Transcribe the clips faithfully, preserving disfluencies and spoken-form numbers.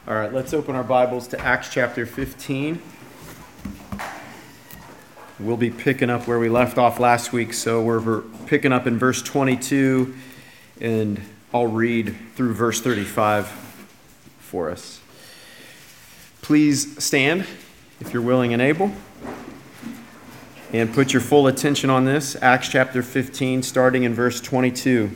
All right, let's open our Bibles to Acts chapter fifteen. We'll be picking up where we left off last week, so we're picking up in verse twenty-two, and I'll read through verse thirty-five for us. Please stand if you're willing and able, and put your full attention on this. Acts chapter fifteen, starting in verse twenty-two.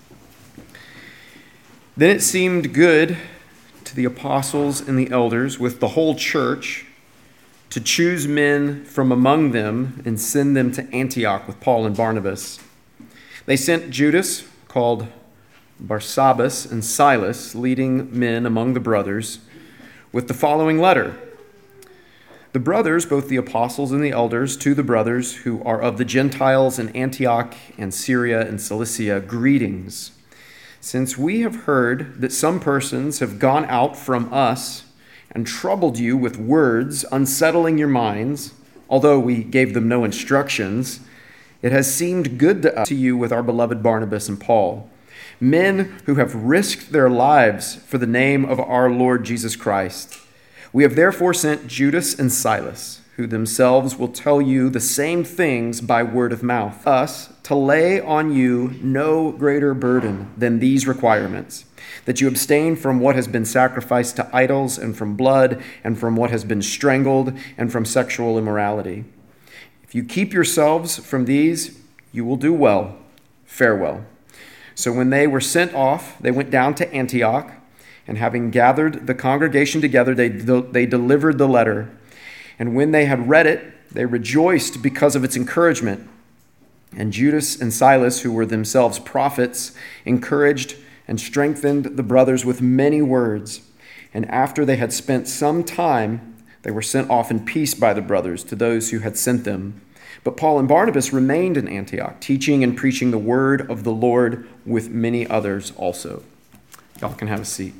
Then it seemed good to the apostles and the elders with the whole church to choose men from among them and send them to Antioch with Paul and Barnabas. They sent Judas, called Barsabbas, and Silas, leading men among the brothers, with the following letter. The brothers, both the apostles and the elders, to the brothers who are of the Gentiles in Antioch and Syria and Cilicia, greetings. Since we have heard that some persons have gone out from us and troubled you with words, unsettling your minds, although we gave them no instructions, it has seemed good to us to you with our beloved Barnabas and Paul, men who have risked their lives for the name of our Lord Jesus Christ. We have therefore sent Judas and Silas, who themselves will tell you the same things by word of mouth, us to lay on you no greater burden than these requirements, that you abstain from what has been sacrificed to idols, and from blood, and from what has been strangled, and from sexual immorality. If you keep yourselves from these, you will do well. Farewell. So when they were sent off, they went down to Antioch, and having gathered the congregation together, they, they delivered the letter. And when they had read it, they rejoiced because of its encouragement. And Judas and Silas, who were themselves prophets, encouraged and strengthened the brothers with many words. And after they had spent some time, they were sent off in peace by the brothers to those who had sent them. But Paul and Barnabas remained in Antioch, teaching and preaching the word of the Lord with many others also. Y'all can have a seat.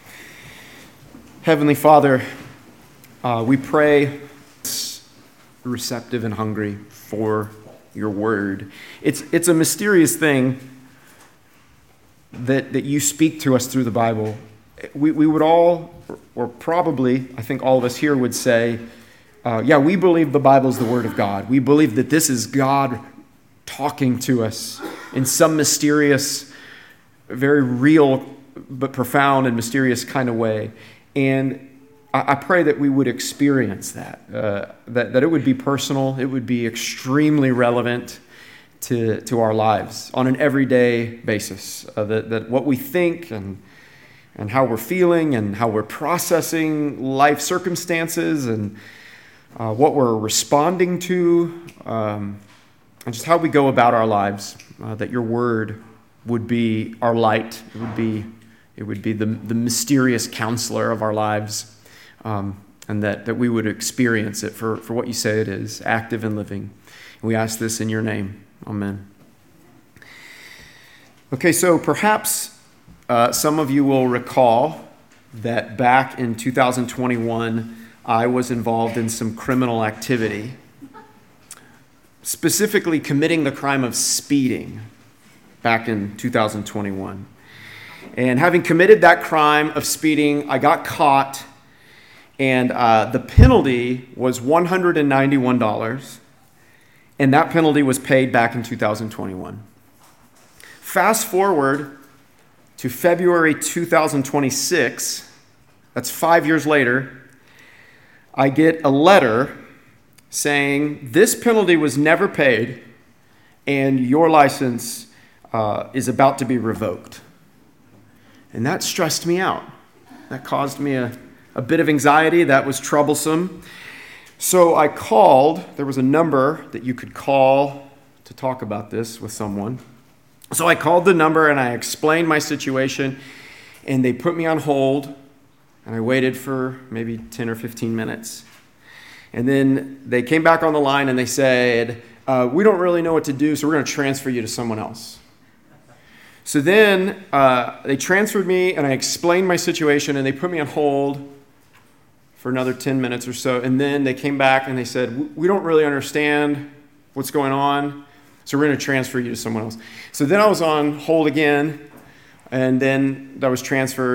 Heavenly Father, uh, we pray receptive and hungry for your word. It's it's a mysterious thing that, that you speak to us through the Bible. We, we would all, or probably, I think all of us here would say, uh, yeah, we believe the Bible is the word of God. We believe that this is God talking to us in some mysterious, very real, but profound and mysterious kind of way. And I pray that we would experience that, uh, that, that it would be personal, it would be extremely relevant to, to our lives on an everyday basis, uh, that, that what we think and, and how we're feeling and how we're processing life circumstances and uh, what we're responding to, um, and just how we go about our lives, uh, that your word would be our light, it would be, it would be the, the mysterious counselor of our lives. Um, and that, that we would experience it for, for what you say it is, active and living. And we ask this in your name. Amen. Okay, so perhaps uh, some of you will recall that back in two thousand twenty-one, I was involved in some criminal activity, specifically committing the crime of speeding back in two thousand twenty-one. And having committed that crime of speeding, I got caught. And uh, the penalty was one hundred ninety-one dollars, and that penalty was paid back in two thousand twenty-one. Fast forward to February two thousand twenty-six, that's five years later, I get a letter saying this penalty was never paid and your license uh, is about to be revoked. And that stressed me out. That caused me a A bit of anxiety. That was troublesome. So I called. There was a number that you could call to talk about this with someone. So I called the number and I explained my situation, and they put me on hold, and I waited for maybe ten or fifteen minutes. And then they came back on the line and they said, uh, we don't really know what to do, so we're going to transfer you to someone else. So then uh, they transferred me, and I explained my situation, and they put me on hold for another ten minutes or so. And then they came back and they said, we don't really understand what's going on, so we're going to transfer you to someone else. So then I was on hold again, and then I was transferred.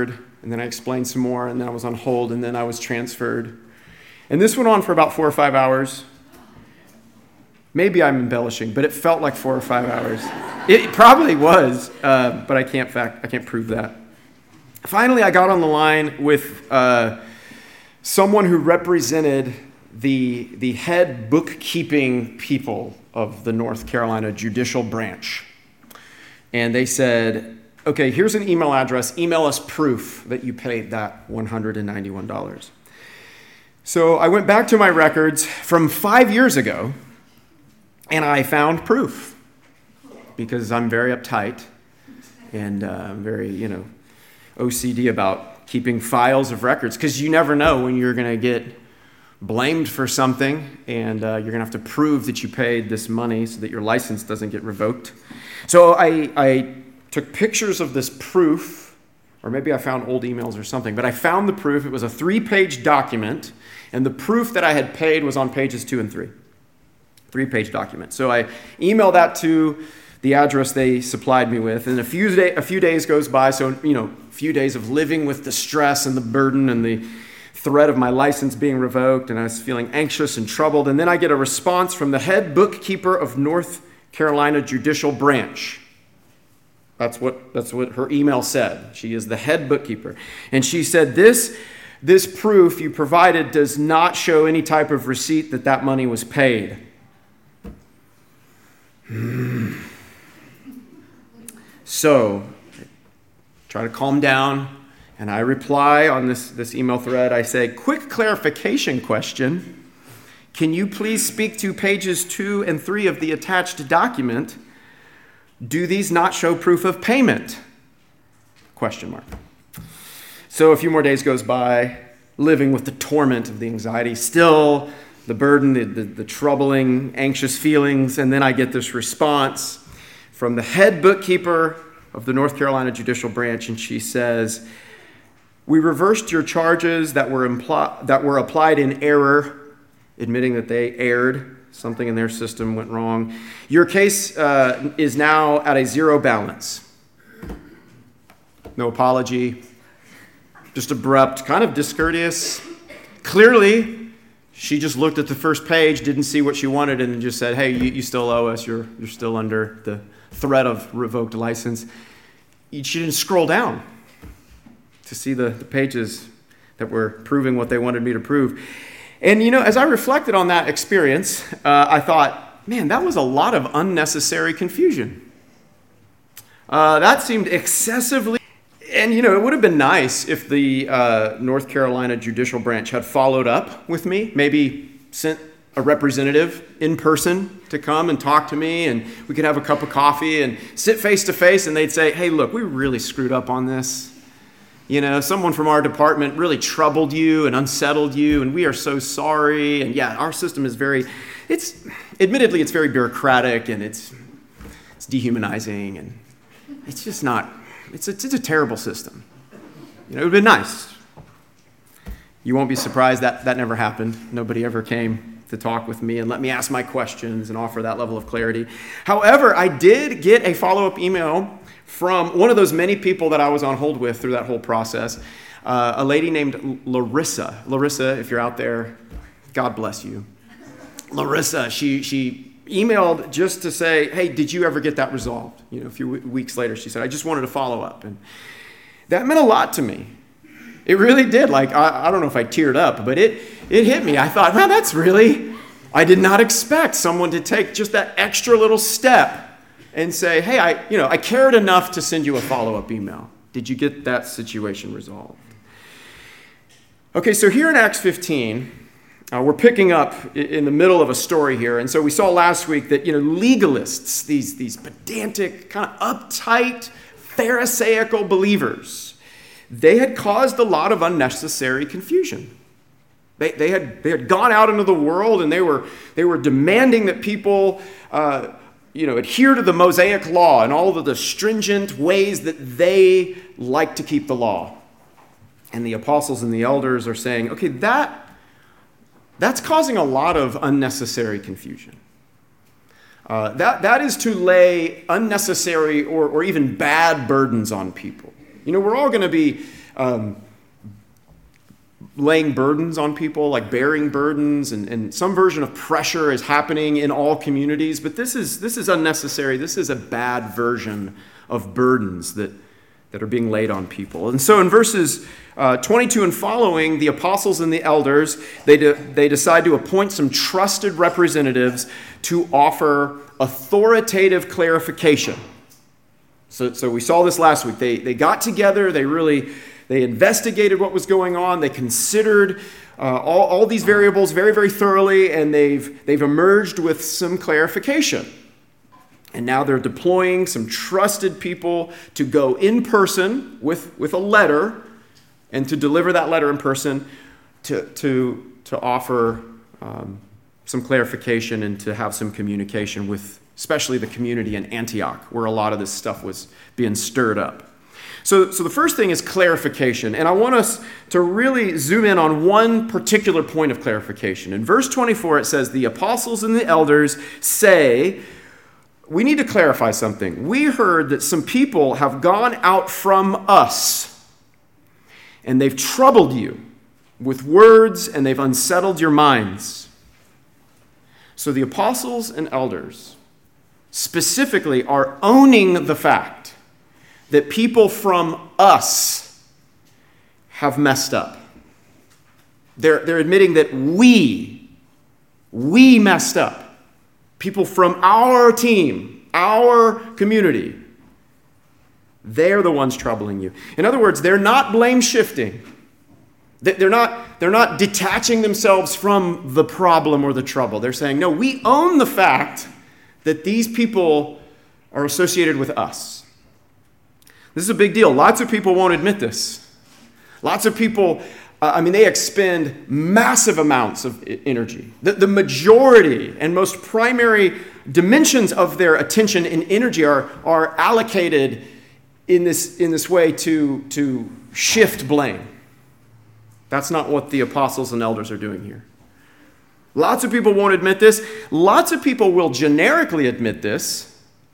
and then I explained some more, and then I was on hold, and then I was transferred. And this went on for about four or five hours. Maybe I'm embellishing, but it felt like four or five hours. It probably was, uh, but I can't fact, I can't prove that. Finally, I got on the line with uh, someone who represented the, the head bookkeeping people of the North Carolina judicial branch. And they said, okay, here's an email address. Email us proof that you paid that one hundred ninety-one dollars. So I went back to my records from five years ago, and I found proof because I'm very uptight and uh, I'm very, you know, O C D about keeping files of records, because you never know when you're going to get blamed for something, and uh, you're going to have to prove that you paid this money so that your license doesn't get revoked. So I, I took pictures of this proof, or maybe I found old emails or something, but I found the proof. It was a three-page document, and the proof that I had paid was on pages two and three. Three-page document. So I emailed that to the address they supplied me with, and a few day, a few days goes by. So, you know, a few days of living with the stress and the burden and the threat of my license being revoked, and I was feeling anxious and troubled. And then I get a response from the head bookkeeper of North Carolina Judicial Branch. That's what that's what her email said. She is the head bookkeeper, and she said this. This proof you provided does not show any type of receipt that that money was paid. So, I try to calm down, and I reply on this, this email thread. I say, quick clarification question. Can you please speak to pages two and three of the attached document? Do these not show proof of payment? Question mark. So a few more days goes by, living with the torment of the anxiety, still the burden, the, the, the troubling, anxious feelings, and then I get this response from the head bookkeeper of the North Carolina Judicial Branch, and she says, we reversed your charges that were impl- that were applied in error, admitting that they erred, something in their system went wrong. Your case uh, is now at a zero balance. No apology, just abrupt, kind of discourteous. Clearly, she just looked at the first page, didn't see what she wanted, and just said, hey, you, you still owe us. You're, you're still under the threat of revoked license. She didn't scroll down to see the, the pages that were proving what they wanted me to prove. And, you know, as I reflected on that experience, uh, I thought, man, that was a lot of unnecessary confusion. Uh, that seemed excessively... And, you know, it would have been nice if the uh, North Carolina Judicial Branch had followed up with me, maybe sent a representative in person to come and talk to me, and we could have a cup of coffee and sit face to face, and they'd say, hey, look, we really screwed up on this. You know, someone from our department really troubled you and unsettled you, and we are so sorry. And yeah, our system is very, it's, admittedly, it's very bureaucratic, and it's, it's dehumanizing, and it's just not... It's a, it's a terrible system. You know, it would have been nice. You won't be surprised that that never happened. Nobody ever came to talk with me and let me ask my questions and offer that level of clarity. However, I did get a follow-up email from one of those many people that I was on hold with through that whole process, uh, a lady named Larissa. Larissa, if you're out there, God bless you. Larissa, she she... emailed just to say, hey, did you ever get that resolved? You know, a few w- weeks later, she said, I just wanted to follow up. And that meant a lot to me. It really did. Like, I, I don't know if I teared up, but it, it hit me. I thought, well, that's really, I did not expect someone to take just that extra little step and say, hey, I, you know, I cared enough to send you a follow-up email. Did you get that situation resolved? Okay, so here in Acts fifteen, Uh, we're picking up in the middle of a story here. And so we saw last week that, you know, legalists, these, these pedantic, kind of uptight, Pharisaical believers, they had caused a lot of unnecessary confusion. They, they, had, they had gone out into the world, and they were, they were demanding that people, uh, you know, adhere to the Mosaic law and all of the stringent ways that they like to keep the law. And the apostles and the elders are saying, okay, that... That's causing a lot of unnecessary confusion. Uh, that, that is to lay unnecessary or, or even bad burdens on people. You know, we're all going to be um, laying burdens on people, like bearing burdens, and, and some version of pressure is happening in all communities, but this is this is unnecessary. This is a bad version of burdens that, that are being laid on people. And so in verses uh, twenty-two and following, the apostles and the elders, they, de- they decide to appoint some trusted representatives to offer authoritative clarification. So, so we saw this last week. They, they got together, they really... They investigated what was going on. They considered uh, all, all these variables very, very thoroughly, and they've, they've emerged with some clarification. And now they're deploying some trusted people to go in person with, with a letter and to deliver that letter in person to, to, to offer um, some clarification and to have some communication with especially the community in Antioch, where a lot of this stuff was being stirred up. So, so the first thing is clarification, and I want us to really zoom in on one particular point of clarification. In verse twenty-four, it says, the apostles and the elders say, we need to clarify something. We heard that some people have gone out from us, and they've troubled you with words, and they've unsettled your minds. So the apostles and elders specifically are owning the fact that people from us have messed up. They're, they're admitting that we, we messed up. People from our team, our community, they're the ones troubling you. In other words, they're not blame shifting. They're not, they're not detaching themselves from the problem or the trouble. They're saying, no, we own the fact that these people are associated with us. This is a big deal. Lots of people won't admit this. Lots of people, uh, I mean, they expend massive amounts of energy. The, the majority and most primary dimensions of their attention and energy are, are allocated in this, in this way to, to shift blame. That's not what the apostles and elders are doing here. Lots of people won't admit this. Lots of people will generically admit this.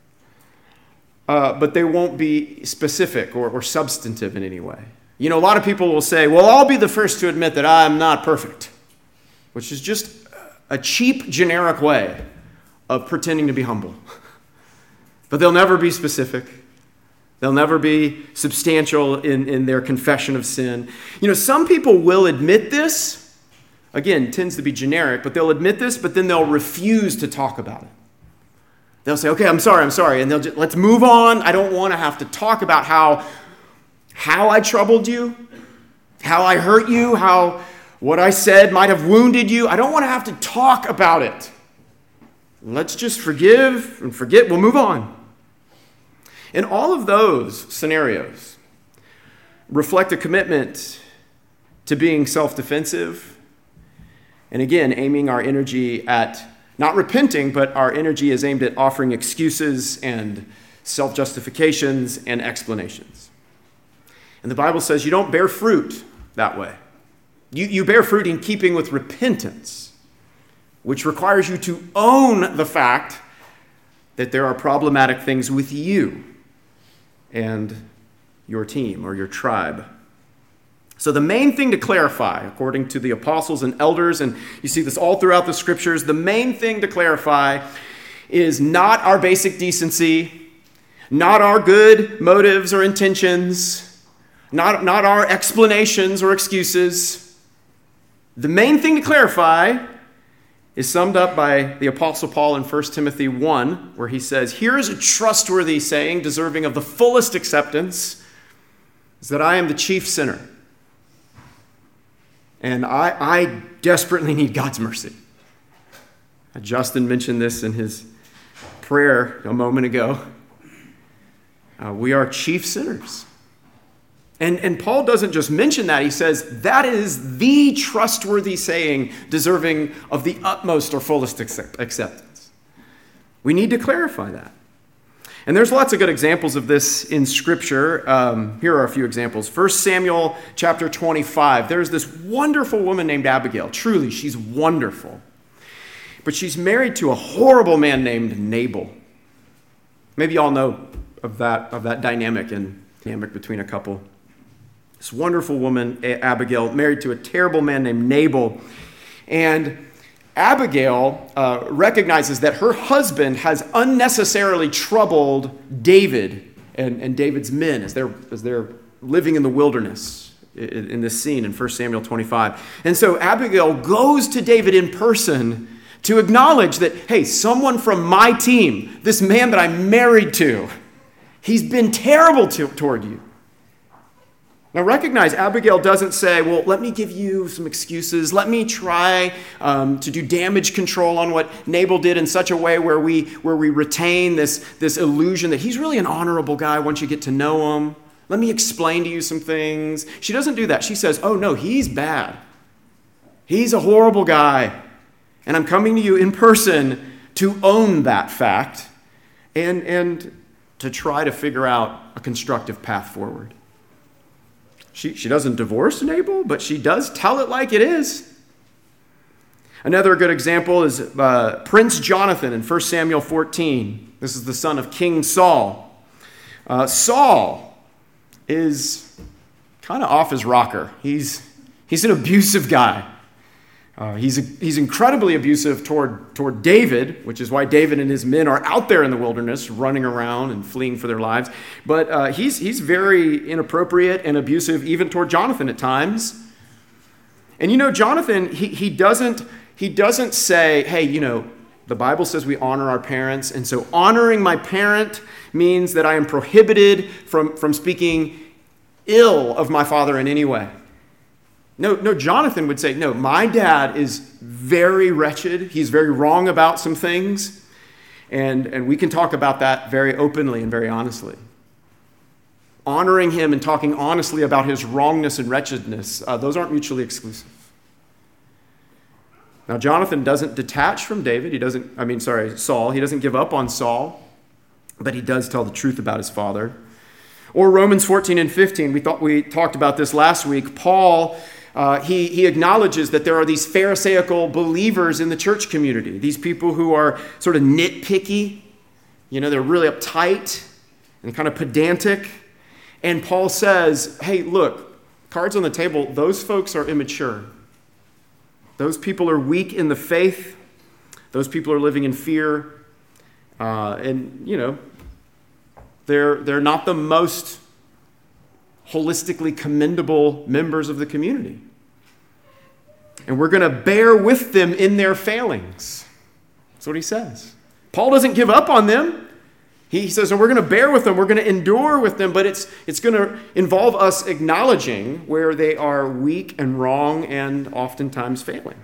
Uh, but they won't be specific or, or substantive in any way. You know, a lot of people will say, well, I'll be the first to admit that I'm not perfect, which is just a cheap, generic way of pretending to be humble. But they'll never be specific. They'll never be substantial in, in their confession of sin. You know, some people will admit this. Again, tends to be generic, but they'll admit this, but then they'll refuse to talk about it. They'll say, okay, I'm sorry, I'm sorry. And they'll just, let's move on. I don't want to have to talk about how, how I troubled you, how I hurt you, how what I said might have wounded you. I don't want to have to talk about it. Let's just forgive and forget. We'll move on. And all of those scenarios reflect a commitment to being self-defensive and, again, aiming our energy at not repenting, but our energy is aimed at offering excuses and self-justifications and explanations. And the Bible says you don't bear fruit that way. You, you bear fruit in keeping with repentance, which requires you to own the fact that there are problematic things with you and your team or your tribe. So the main thing to clarify, according to the apostles and elders, and you see this all throughout the scriptures, the main thing to clarify is not our basic decency, not our good motives or intentions, not, not our explanations or excuses. The main thing to clarify is summed up by the Apostle Paul in First Timothy one, where he says, here is a trustworthy saying deserving of the fullest acceptance, is that I am the chief sinner. And I, I desperately need God's mercy. Justin mentioned this in his prayer a moment ago. Uh, we are chief sinners. And, and Paul doesn't just mention that. He says that is the trustworthy saying deserving of the utmost or fullest accept- acceptance. We need to clarify that. And there's lots of good examples of this in Scripture. Um, here are a few examples. First Samuel chapter twenty-five. There's this wonderful woman named Abigail. Truly, she's wonderful. But she's married to a horrible man named Nabal. Maybe you all know of that, of that dynamic and dynamic between a couple. This wonderful woman, Abigail, married to a terrible man named Nabal. And Abigail uh, recognizes that her husband has unnecessarily troubled David and, and David's men as they're, as they're living in the wilderness in, in this scene in First Samuel twenty-five. And so Abigail goes to David in person to acknowledge that, hey, someone from my team, this man that I'm married to, he's been terrible to, toward you. Now recognize, Abigail doesn't say, well, let me give you some excuses. Let me try um, to do damage control on what Nabal did in such a way where we where we retain this, this illusion that he's really an honorable guy once you get to know him. Let me explain to you some things. She doesn't do that. She says, oh, no, he's bad. He's a horrible guy. And I'm coming to you in person to own that fact and, and to try to figure out a constructive path forward. She, she doesn't divorce Nabal, but she does tell it like it is. Another good example is uh, Prince Jonathan in First Samuel fourteen. This is the son of King Saul. Uh, Saul is kind of off his rocker. He's, he's an abusive guy. Uh, he's, he's incredibly abusive toward, toward David, which is why David and his men are out there in the wilderness running around and fleeing for their lives. But uh, he's, he's very inappropriate and abusive even toward Jonathan at times. And you know, Jonathan, he, he, doesn't, he doesn't say, hey, you know, the Bible says we honor our parents, and so honoring my parent means that I am prohibited from, from speaking ill of my father in any way. No, no, Jonathan would say, no, my dad is very wretched. He's very wrong about some things. And, and we can talk about that very openly and very honestly. Honoring him and talking honestly about his wrongness and wretchedness, uh, those aren't mutually exclusive. Now, Jonathan doesn't detach from David. He doesn't, I mean, sorry, Saul. He doesn't give up on Saul, but he does tell the truth about his father. Or Romans fourteen and fifteen, we thought we talked about this last week. Paul Uh, he, he acknowledges that there are these Pharisaical believers in the church community, these people who are sort of nitpicky, you know, they're really uptight and kind of pedantic. And Paul says, hey, look, cards on the table, those folks are immature. Those people are weak in the faith. Those people are living in fear. Uh, and, you know, they're, they're not the most holistically commendable members of the community. And we're going to bear with them in their failings. That's what he says. Paul doesn't give up on them. He says, and we're going to bear with them, we're going to endure with them, but it's, it's going to involve us acknowledging where they are weak and wrong and oftentimes failing.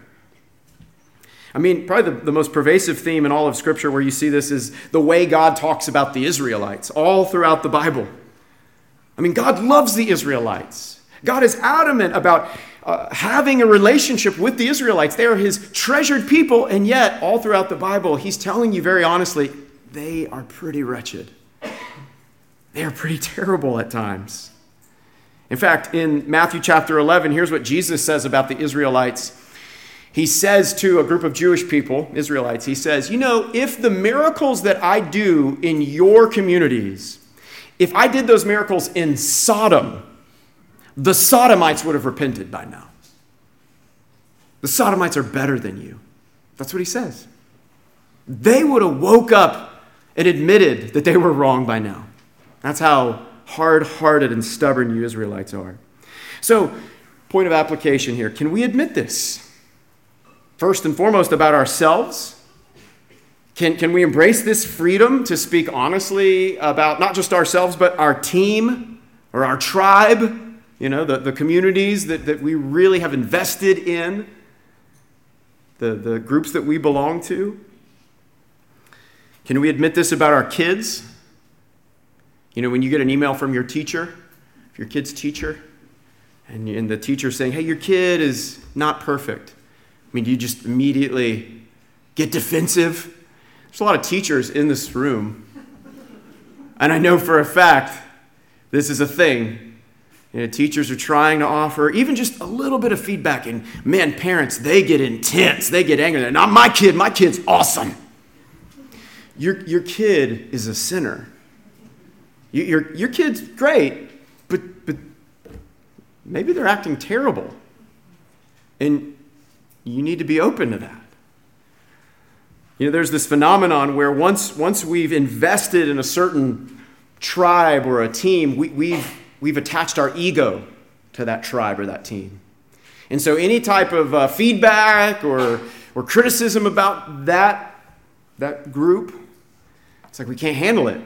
I mean, probably the, the most pervasive theme in all of Scripture where you see this is the way God talks about the Israelites all throughout the Bible. I mean, God loves the Israelites. God is adamant about uh, having a relationship with the Israelites. They are his treasured people, and yet all throughout the Bible, he's telling you very honestly, they are pretty wretched. They are pretty terrible at times. In fact, in Matthew chapter eleven, here's what Jesus says about the Israelites. He says to a group of Jewish people, Israelites, he says, you know, if the miracles that I do in your communities, if I did those miracles in Sodom, the Sodomites would have repented by now. The Sodomites are better than you. That's what he says. They would have woke up and admitted that they were wrong by now. That's how hard-hearted and stubborn you Israelites are. So, point of application here. Can we admit this? First and foremost about ourselves. Can, can we embrace this freedom to speak honestly about not just ourselves, but our team or our tribe, you know, the, the communities that, that we really have invested in, the, the groups that we belong to? Can we admit this about our kids? You know, when you get an email from your teacher, your kid's teacher, and, and the teacher saying, hey, your kid is not perfect. I mean, do you just immediately get defensive? There's a lot of teachers in this room, and I know for a fact this is a thing. You know, teachers are trying to offer even just a little bit of feedback, and man, parents, they get intense. They get angry. They're not my kid. My kid's awesome. Your, your kid is a sinner. You, your, your kid's great, but, but maybe they're acting terrible. And you need to be open to that. You know, there's this phenomenon where once, once we've invested in a certain tribe or a team, we, we've, we've attached our ego to that tribe or that team. And so any type of uh, feedback or, or criticism about that, that group, it's like we can't handle it.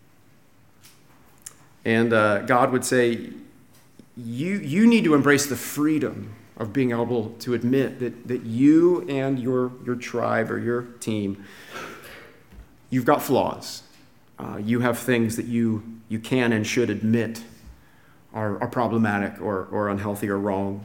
And uh, God would say, you, you need to embrace the freedom of being able to admit that, that you and your, your tribe or your team, you've got flaws. Uh, you have things that you, you can and should admit are, are problematic or, or unhealthy or wrong.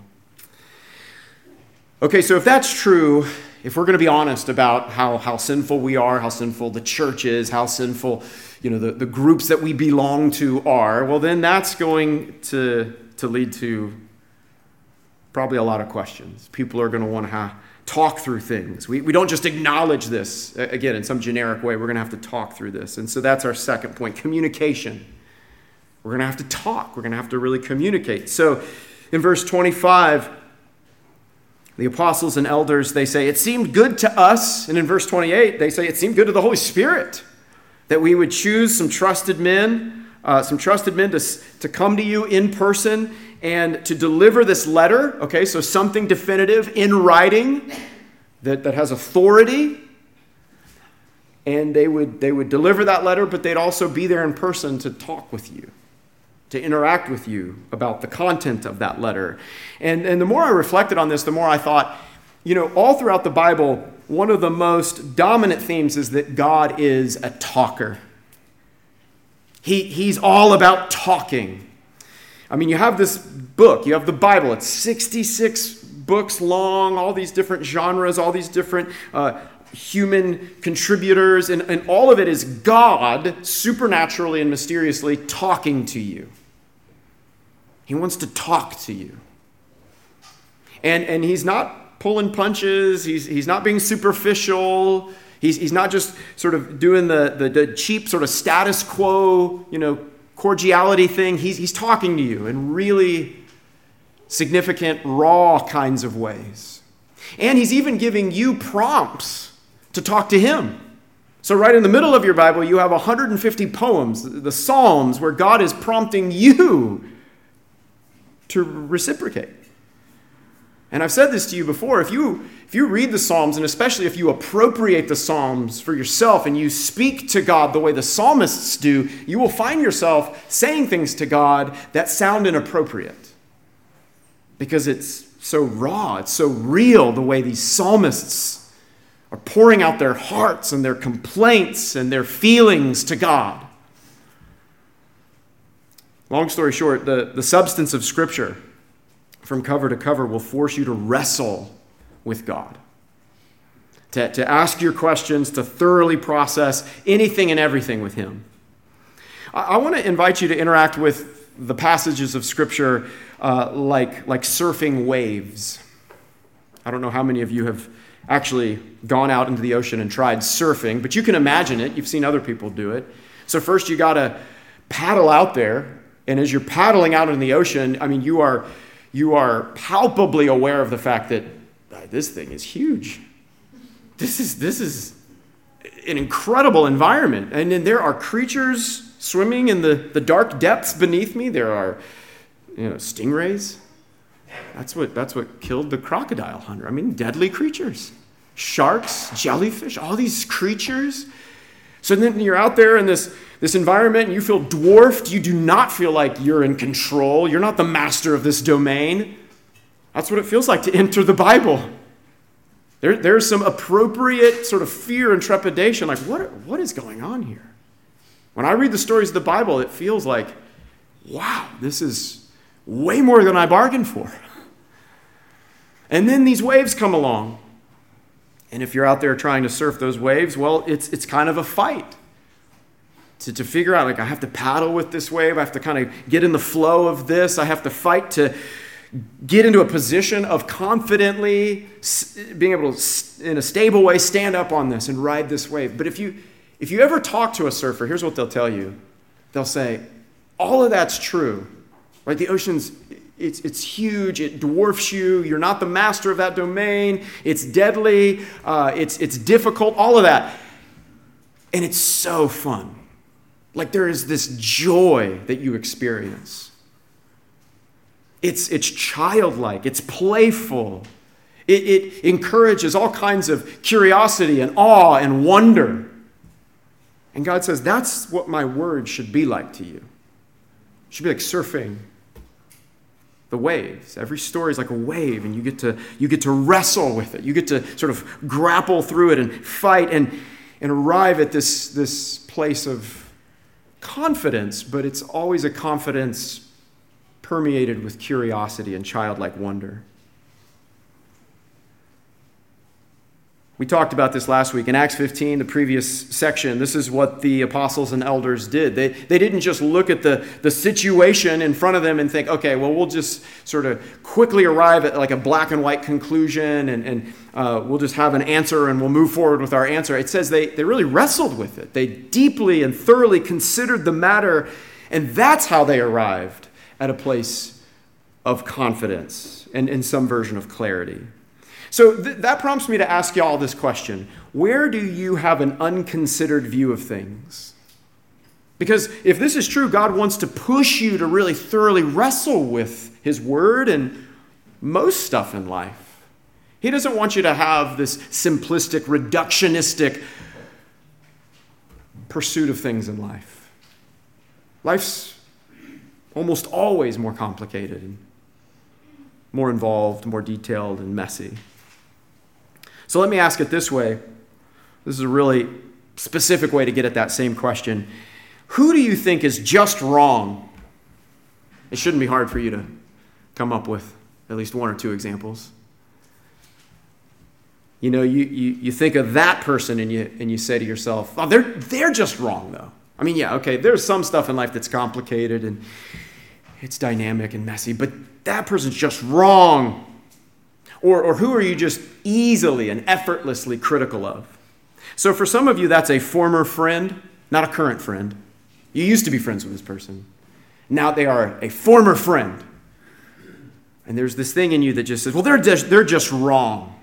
Okay, so if that's true, if we're going to be honest about how, how sinful we are, how sinful the church is, how sinful, you know, the, the groups that we belong to are, well, then that's going to, to lead to probably a lot of questions. People are going to want to ha- talk through things. We, we don't just acknowledge this, again, in some generic way. We're going to have to talk through this. And so that's our second point, communication. We're going to have to talk. We're going to have to really communicate. So in verse twenty-five, the apostles and elders, they say, it seemed good to us. And in verse twenty-eight, they say, it seemed good to the Holy Spirit that we would choose some trusted men, uh, some trusted men to, to come to you in person and to deliver this letter, okay, so something definitive in writing that, that has authority. And they would, they would deliver that letter, but they'd also be there in person to talk with you, to interact with you about the content of that letter. And, and the more I reflected on this, the more I thought, you know, all throughout the Bible, one of the most dominant themes is that God is a talker. He, he's all about talking. I mean, you have this book, you have the Bible, it's sixty-six books long, all these different genres, all these different uh, human contributors, and, and all of it is God supernaturally and mysteriously talking to you. He wants to talk to you. And, and he's not pulling punches, he's, he's not being superficial, he's, he's not just sort of doing the, the, the cheap sort of status quo, you know, cordiality thing. He's, he's talking to you in really significant, raw kinds of ways. And he's even giving you prompts to talk to him. So right in the middle of your Bible, you have one hundred fifty poems, the Psalms, where God is prompting you to reciprocate. And I've said this to you before, if you, if you read the Psalms, and especially if you appropriate the Psalms for yourself and you speak to God the way the psalmists do, you will find yourself saying things to God that sound inappropriate. Because it's so raw, it's so real the way these psalmists are pouring out their hearts and their complaints and their feelings to God. Long story short, the, the substance of Scripture from cover to cover will force you to wrestle with God. To, to ask your questions, to thoroughly process anything and everything with Him. I, I want to invite you to interact with the passages of Scripture uh, like, like surfing waves. I don't know how many of you have actually gone out into the ocean and tried surfing, but you can imagine it. You've seen other people do it. So first you got to paddle out there, and as you're paddling out in the ocean, I mean, you are you are palpably aware of the fact that uh, this thing is huge. This is this is an incredible environment, and then there are creatures swimming in the, the dark depths beneath me. There are, you know, stingrays. That's what that's what killed the crocodile hunter. I mean, deadly creatures. Sharks, jellyfish, all these creatures. So then you're out there in this, this environment and you feel dwarfed. You do not feel like you're in control. You're not the master of this domain. That's what it feels like to enter the Bible. There, there's some appropriate sort of fear and trepidation. Like, what, what is going on here? When I read the stories of the Bible, it feels like, wow, this is way more than I bargained for. And then these waves come along. And if you're out there trying to surf those waves, well, it's it's kind of a fight. To, to figure out, like, I have to paddle with this wave. I have to kind of get in the flow of this. I have to fight to get into a position of confidently being able to, in a stable way, stand up on this and ride this wave. But if you if you ever talk to a surfer, here's what they'll tell you. They'll say, all of that's true. Right? The ocean's it's, it's huge. It dwarfs you. You're not the master of that domain. It's deadly. Uh, it's, it's difficult, all of that. And it's so fun. Like there is this joy that you experience. It's, it's childlike. It's playful. It, it encourages all kinds of curiosity and awe and wonder. And God says, that's what my word should be like to you. It should be like surfing the waves. Every story is like a wave, and you get to, you get to wrestle with it. You get to sort of grapple through it and fight and, and arrive at this, this place of confidence, but it's always a confidence permeated with curiosity and childlike wonder. We talked about this last week. In Acts fifteen, the previous section, this is what the apostles and elders did. They, they didn't just look at the, the situation in front of them and think, okay, well, we'll just sort of quickly arrive at like a black and white conclusion and, and uh, we'll just have an answer and we'll move forward with our answer. It says they, they really wrestled with it. They deeply and thoroughly considered the matter, and that's how they arrived at a place of confidence and in some version of clarity. So th- that prompts me to ask y'all this question. Where do you have an unconsidered view of things? Because if this is true, God wants to push you to really thoroughly wrestle with his word and most stuff in life. He doesn't want you to have this simplistic, reductionistic pursuit of things in life. Life's almost always more complicated and more involved, more detailed and messy. So let me ask it this way. This is a really specific way to get at that same question. Who do you think is just wrong? It shouldn't be hard for you to come up with at least one or two examples. You know, you, you, you think of that person and you and you say to yourself, oh, they're they're just wrong though. I mean, yeah, okay, there's some stuff in life that's complicated and it's dynamic and messy, but that person's just wrong. Or, or who are you just easily and effortlessly critical of? So for some of you, that's a former friend, not a current friend. You used to be friends with this person. Now they are a former friend. And there's this thing in you that just says, well, they're just, they're just wrong.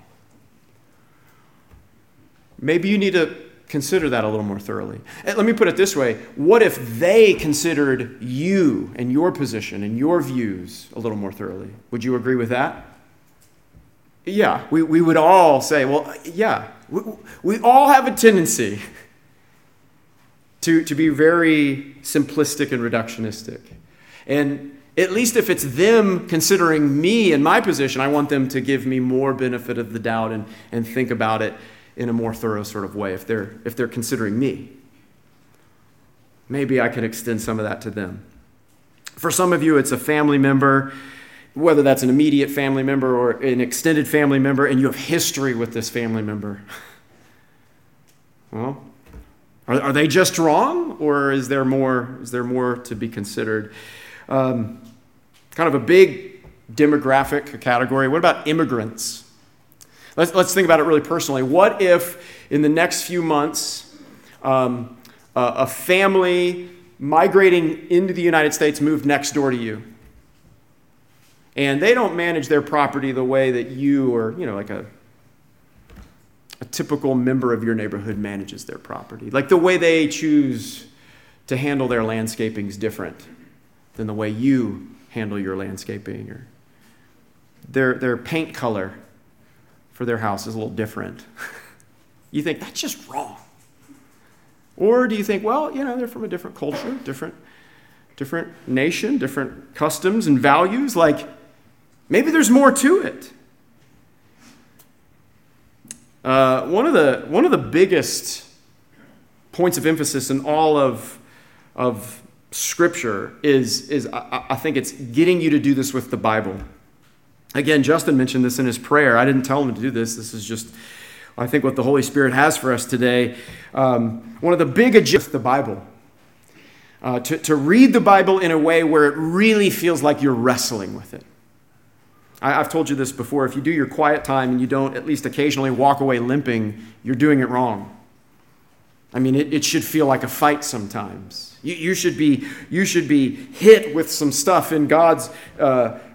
Maybe you need to consider that a little more thoroughly. And let me put it this way. What if they considered you and your position and your views a little more thoroughly? Would you agree with that? Yeah, we, we would all say, well, yeah, we, we all have a tendency to, to be very simplistic and reductionistic. And at least if it's them considering me and my position, I want them to give me more benefit of the doubt and, and think about it in a more thorough sort of way if they're, if they're considering me. Maybe I could extend some of that to them. For some of you, it's a family member, whether that's an immediate family member or an extended family member, and you have history with this family member. Well, are, are they just wrong, or is there more, is there more to be considered? Um, kind of a big demographic category. What about immigrants? Let's, let's think about it really personally. What if in the next few months, um, a, a family migrating into the United States moved next door to you? And they don't manage their property the way that you or, you know, like a, a typical member of your neighborhood manages their property. Like the way they choose to handle their landscaping is different than the way you handle your landscaping. Or their, their paint color for their house is a little different. You think, that's just wrong. Or do you think, well, you know, they're from a different culture, different, different nation, different customs and values. Like, maybe there's more to it. Uh, one of the one of the biggest points of emphasis in all of of Scripture is is I, I think it's getting you to do this with the Bible. Again, Justin mentioned this in his prayer. I didn't tell him to do this. This is just, I think, what the Holy Spirit has for us today. Um, one of the big agendas of the Bible. Uh, to, to read the Bible in a way where it really feels like you're wrestling with it. I, I've told you this before. If you do your quiet time and you don't at least occasionally walk away limping, you're doing it wrong. I mean, it, it should feel like a fight sometimes. You, you should be you should be hit with some stuff in God's uh,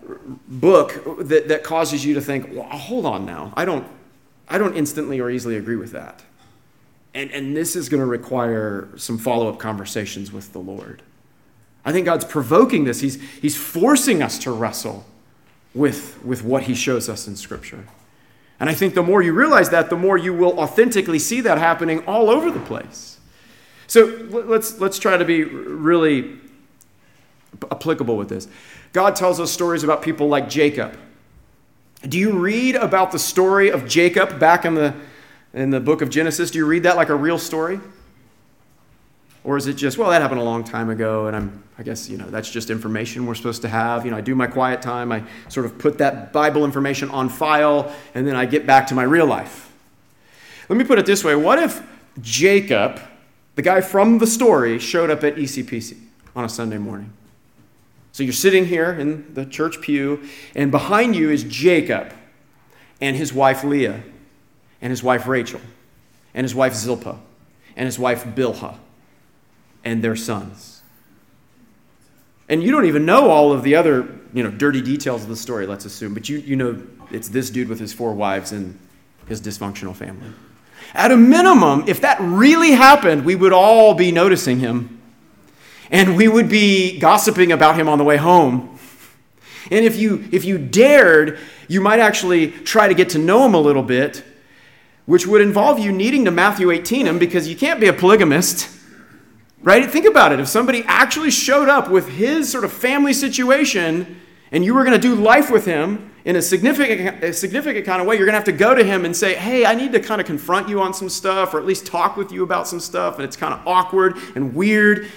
book that, that causes you to think, well, hold on now. I don't, I don't instantly or easily agree with that. And, and this is going to require some follow-up conversations with the Lord. I think God's provoking this. He's, he's forcing us to wrestle with, with what he shows us in Scripture. And I think the more you realize that, the more you will authentically see that happening all over the place. So let's, let's try to be really applicable with this. God tells us stories about people like Jacob. Do you read about the story of Jacob back in the, in the book of Genesis? Do you read that like a real story? Or is it just, well, that happened a long time ago, and I'm, I guess, you know, that's just information we're supposed to have. You know, I do my quiet time, I sort of put that Bible information on file, and then I get back to my real life. Let me put it this way. What if Jacob, the guy from the story, showed up at E C P C on a Sunday morning? So you're sitting here in the church pew, and behind you is Jacob and his wife Leah, and his wife Rachel, and his wife Zilpah, and his wife Bilhah, and their sons. And you don't even know all of the other, you know, dirty details of the story, let's assume, but you, you know it's this dude with his four wives and his dysfunctional family. At a minimum, if that really happened, we would all be noticing him, and we would be gossiping about him on the way home. And if you if you dared, you might actually try to get to know him a little bit, which would involve you needing to Matthew eighteen him, because you can't be a polygamist. Right? Think about it. If somebody actually showed up with his sort of family situation and you were going to do life with him in a significant, a significant kind of way, you're going to have to go to him and say, hey, I need to kind of confront you on some stuff, or at least talk with you about some stuff, and it's kind of awkward and weird.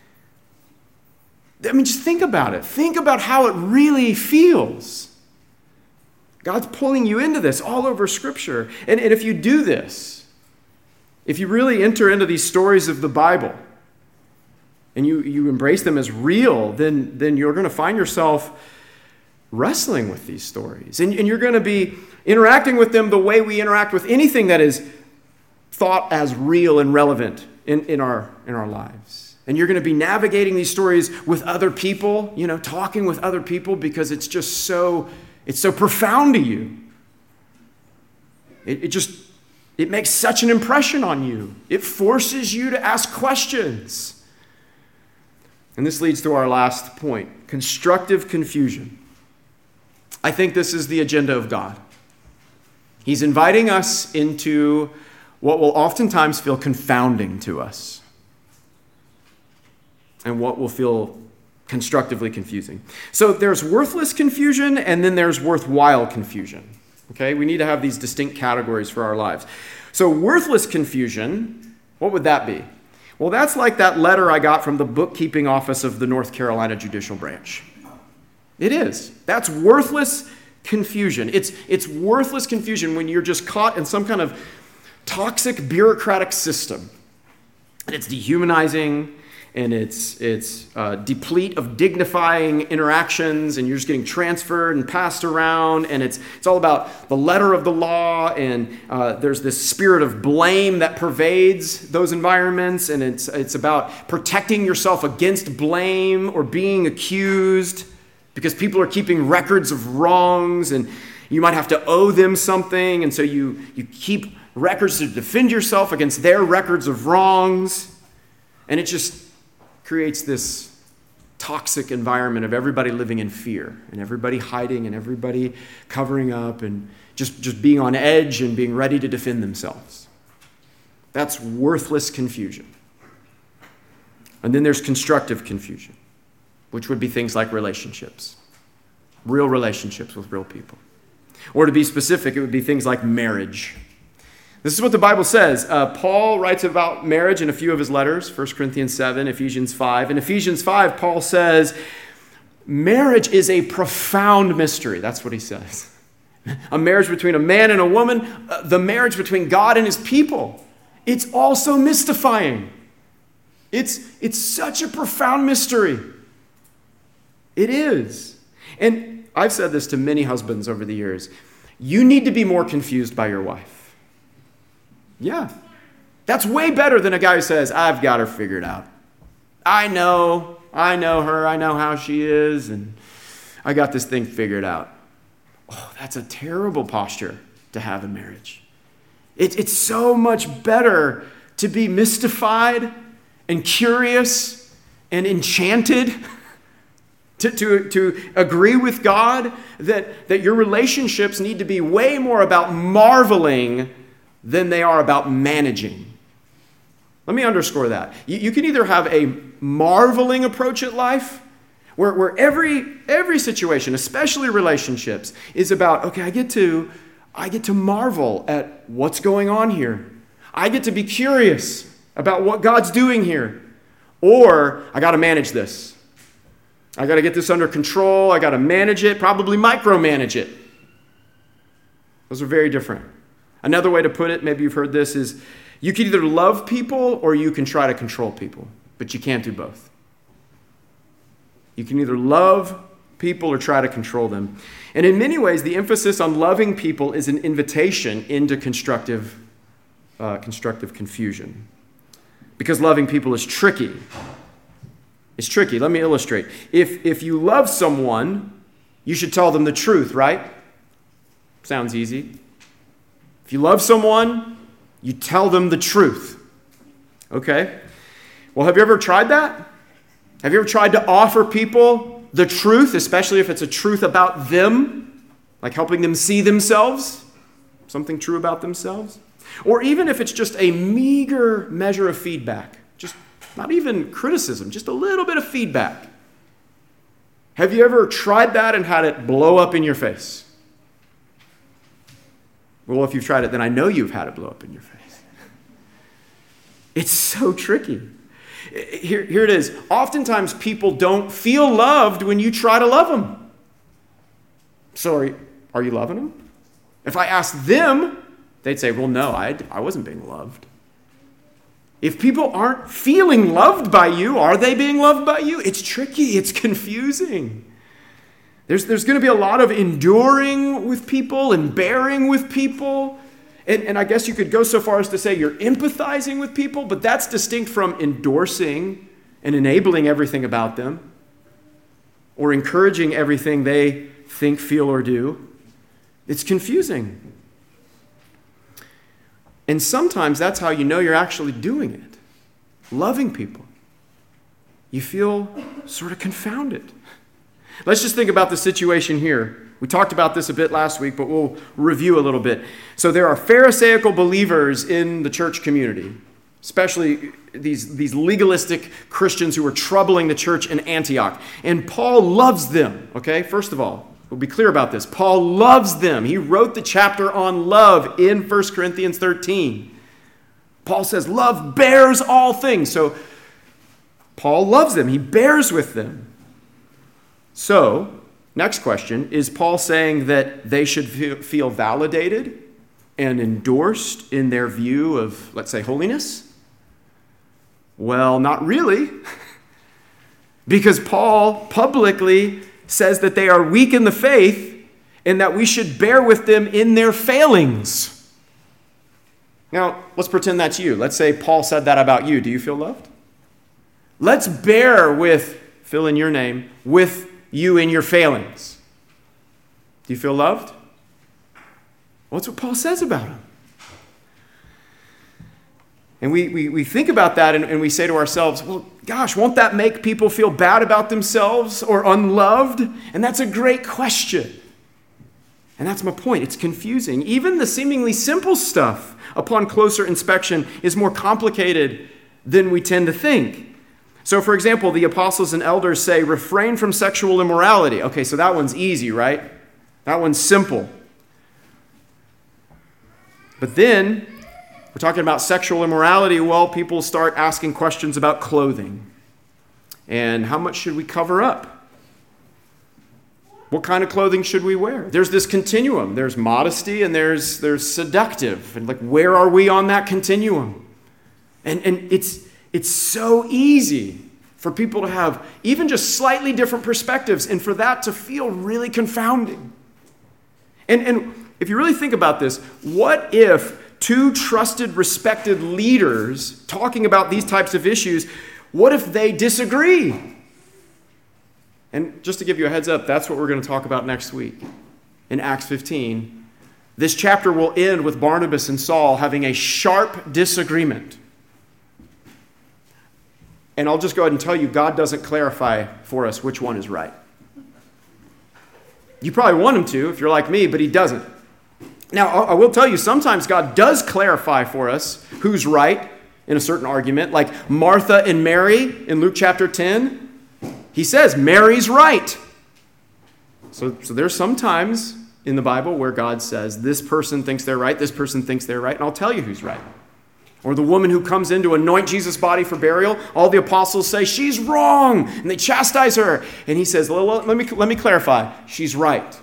I mean, just think about it. Think about how it really feels. God's pulling you into this all over Scripture. And, and if you do this, if you really enter into these stories of the Bible, and you, you embrace them as real, then, then you're going to find yourself wrestling with these stories. And, and you're going to be interacting with them the way we interact with anything that is thought as real and relevant in, in, our, in our lives. And you're going to be navigating these stories with other people, you know, talking with other people, because it's just so, it's so profound to you. It, it just, it makes such an impression on you. It forces you to ask questions. And this leads to our last point, constructive confusion. I think this is the agenda of God. He's inviting us into what will oftentimes feel confounding to us, and what will feel constructively confusing. So there's worthless confusion, and then there's worthwhile confusion. Okay, we need to have these distinct categories for our lives. So worthless confusion, what would that be? Well, that's like that letter I got from the bookkeeping office of the North Carolina Judicial Branch. It is. That's worthless confusion. It's, it's worthless confusion when you're just caught in some kind of toxic bureaucratic system. And it's dehumanizing, and it's, it's uh, deplete of dignifying interactions, and you're just getting transferred and passed around, and it's, it's all about the letter of the law, and uh, there's this spirit of blame that pervades those environments, and it's, it's about protecting yourself against blame or being accused, because people are keeping records of wrongs, and you might have to owe them something, and so you, you keep records to defend yourself against their records of wrongs, and it just creates this toxic environment of everybody living in fear, and everybody hiding, and everybody covering up, and just, just being on edge and being ready to defend themselves. That's worthless confusion. And then there's constructive confusion, which would be things like relationships, real relationships with real people. Or to be specific, it would be things like marriage. This is what the Bible says. Uh, Paul writes about marriage in a few of his letters, First Corinthians seven, Ephesians five. In Ephesians five, Paul says, marriage is a profound mystery. That's what he says. A marriage between a man and a woman, uh, the marriage between God and his people. It's also mystifying. It's, it's such a profound mystery. It is. And I've said this to many husbands over the years. You need to be more confused by your wife. Yeah. That's way better than a guy who says, I've got her figured out. I know. I know her. I know how she is. And I got this thing figured out. Oh, that's a terrible posture to have in marriage. It, it's so much better to be mystified and curious and enchanted, to, to, to agree with God that, that your relationships need to be way more about marveling than they are about managing. Let me underscore that. You, you can either have a marveling approach at life, where, where every, every situation, especially relationships, is about, okay, I get to, I get to marvel at what's going on here. I get to be curious about what God's doing here. Or I got to manage this. I got to get this under control. I got to manage it, probably micromanage it. Those are very different. Another way to put it, maybe you've heard this, is you can either love people or you can try to control people, but you can't do both. You can either love people or try to control them. And in many ways, the emphasis on loving people is an invitation into constructive, uh, constructive confusion. Because loving people is tricky. It's tricky. Let me illustrate. If, if you love someone, you should tell them the truth, right? Sounds easy. If you love someone, you tell them the truth. Okay? Well, have you ever tried that? Have you ever tried to offer people the truth, especially if it's a truth about them, like helping them see themselves, something true about themselves? Or even if it's just a meager measure of feedback, just not even criticism, just a little bit of feedback. Have you ever tried that and had it blow up in your face? Well, if you've tried it, then I know you've had it blow up in your face. It's so tricky. Here, here it is. Oftentimes people don't feel loved when you try to love them. So are, are you loving them? If I ask them, they'd say, well, no, I, I wasn't being loved. If people aren't feeling loved by you, are they being loved by you? It's tricky. It's confusing. There's, there's going to be a lot of enduring with people and bearing with people. And, and I guess you could go so far as to say you're empathizing with people, but that's distinct from endorsing and enabling everything about them or encouraging everything they think, feel, or do. It's confusing. And sometimes that's how you know you're actually doing it. Loving people. You feel sort of confounded. Let's just think about the situation here. We talked about this a bit last week, but we'll review a little bit. So there are Pharisaical believers in the church community, especially these, these legalistic Christians who are troubling the church in Antioch. And Paul loves them, okay? First of all, we'll be clear about this. Paul loves them. He wrote the chapter on love in First Corinthians thirteen. Paul says love bears all things. So Paul loves them. He bears with them. So, next question, is Paul saying that they should feel validated and endorsed in their view of, let's say, holiness? Well, not really. Because Paul publicly says that they are weak in the faith and that we should bear with them in their failings. Now, let's pretend that's you. Let's say Paul said that about you. Do you feel loved? Let's bear with, fill in your name, with you in your failings. Do you feel loved? Well, that's what Paul says about him. And we, we, we think about that and, and we say to ourselves, well, gosh, won't that make people feel bad about themselves or unloved? And that's a great question. And that's my point. It's confusing. Even the seemingly simple stuff, upon closer inspection, is more complicated than we tend to think. So, for example, the apostles and elders say, refrain from sexual immorality. Okay, so that one's easy, right? That one's simple. But then, we're talking about sexual immorality. Well, people start asking questions about clothing. And how much should we cover up? What kind of clothing should we wear? There's this continuum. There's modesty and there's, there's seductive. And like, where are we on that continuum? And, and it's... It's so easy for people to have even just slightly different perspectives and for that to feel really confounding. And, and if you really think about this, what if two trusted, respected leaders talking about these types of issues, what if they disagree? And And just to give you a heads up, that's what we're going to talk about next week in Acts fifteen. This chapter will end with Barnabas and Saul having a sharp disagreement. And I'll just go ahead and tell you, God doesn't clarify for us which one is right. You probably want him to if you're like me, but he doesn't. Now, I will tell you, sometimes God does clarify for us who's right in a certain argument. Like Martha and Mary in Luke chapter ten, he says Mary's right. So, so there's sometimes in the Bible where God says this person thinks they're right, this person thinks they're right, and I'll tell you who's right. Or the woman who comes in to anoint Jesus' body for burial, all the apostles say, she's wrong, and they chastise her. And he says, let me, let me clarify, she's right.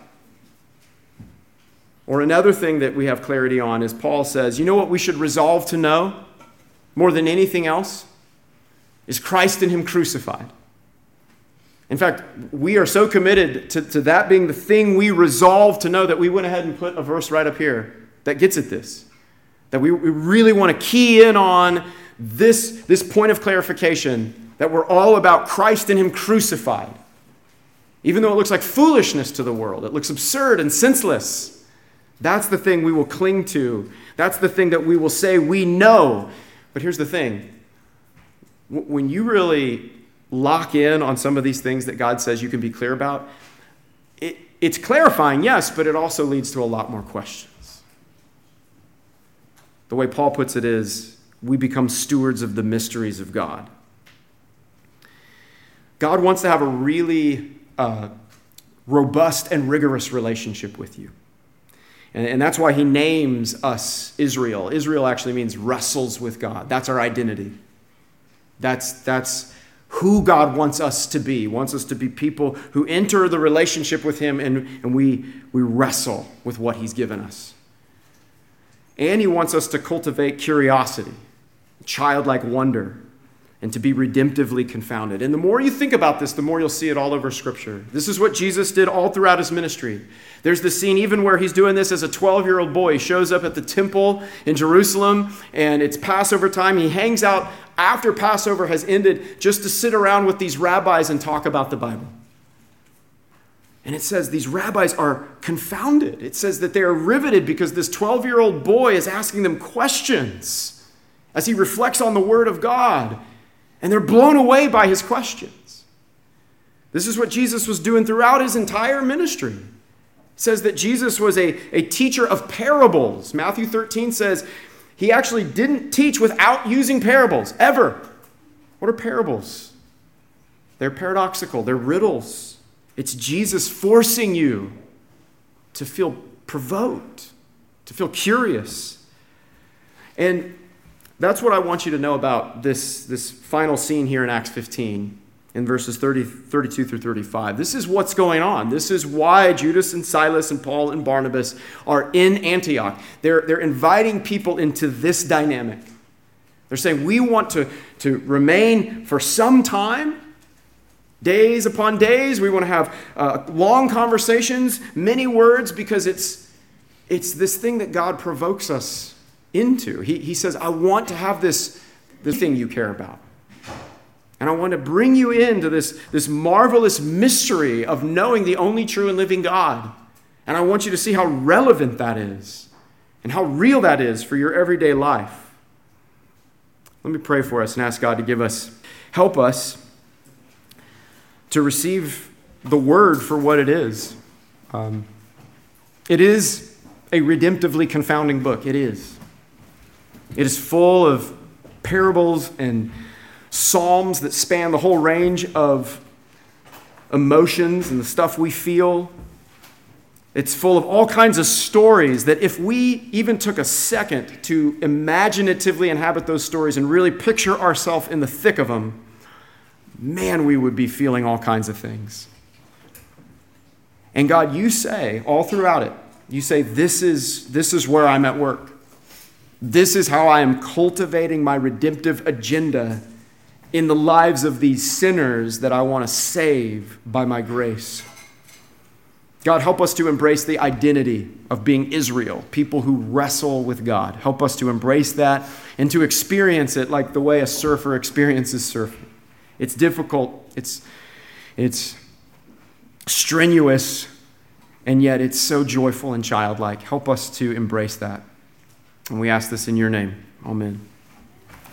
Or another thing that we have clarity on is Paul says, you know what we should resolve to know more than anything else? Is Christ and him crucified. In fact, we are so committed to, to that being the thing we resolve to know that we went ahead and put a verse right up here that gets at this. That we, we really want to key in on this, this point of clarification, that we're all about Christ and him crucified. Even though it looks like foolishness to the world, it looks absurd and senseless. That's the thing we will cling to. That's the thing that we will say we know. But here's the thing. When you really lock in on some of these things that God says you can be clear about, it, it's clarifying, yes, but it also leads to a lot more questions. The way Paul puts it is, we become stewards of the mysteries of God. God wants to have a really uh, robust and rigorous relationship with you. And, and that's why he names us Israel. Israel actually means wrestles with God. That's our identity. That's, that's who God wants us to be. He wants us to be people who enter the relationship with him and, and we, we wrestle with what he's given us. And he wants us to cultivate curiosity, childlike wonder, and to be redemptively confounded. And the more you think about this, the more you'll see it all over Scripture. This is what Jesus did all throughout his ministry. There's this scene even where he's doing this as a twelve-year-old boy. He shows up at the temple in Jerusalem, and it's Passover time. He hangs out after Passover has ended just to sit around with these rabbis and talk about the Bible. And it says these rabbis are confounded. It says that they are riveted because this twelve-year-old boy is asking them questions as he reflects on the Word of God. And they're blown away by his questions. This is what Jesus was doing throughout his entire ministry. It says that Jesus was a, a teacher of parables. Matthew thirteen says he actually didn't teach without using parables, ever. What are parables? They're paradoxical. They're riddles. It's Jesus forcing you to feel provoked, to feel curious. And that's what I want you to know about this, this final scene here in Acts fifteen, in verses thirty, thirty-two through thirty-five. This is what's going on. This is why Judas and Silas and Paul and Barnabas are in Antioch. They're, they're inviting people into this dynamic. They're saying, we want to, to remain for some time, days upon days. We want to have uh, long conversations, many words, because it's, it's this thing that God provokes us into. He, he says, I want to have this, this thing you care about. And I want to bring you into this, this marvelous mystery of knowing the only true and living God. And I want you to see how relevant that is and how real that is for your everyday life. Let me pray for us and ask God to give us, help us to receive the word for what it is. Um, it is a redemptively confounding book. It is. It is full of parables and psalms that span the whole range of emotions and the stuff we feel. It's full of all kinds of stories that if we even took a second to imaginatively inhabit those stories and really picture ourselves in the thick of them, man, we would be feeling all kinds of things. And God, you say all throughout it, you say, this is, this is where I'm at work. This is how I am cultivating my redemptive agenda in the lives of these sinners that I want to save by my grace. God, help us to embrace the identity of being Israel, people who wrestle with God. Help us to embrace that and to experience it like the way a surfer experiences surfing. It's difficult. It's, it's strenuous, and yet it's so joyful and childlike. Help us to embrace that. And we ask this in your name. Amen.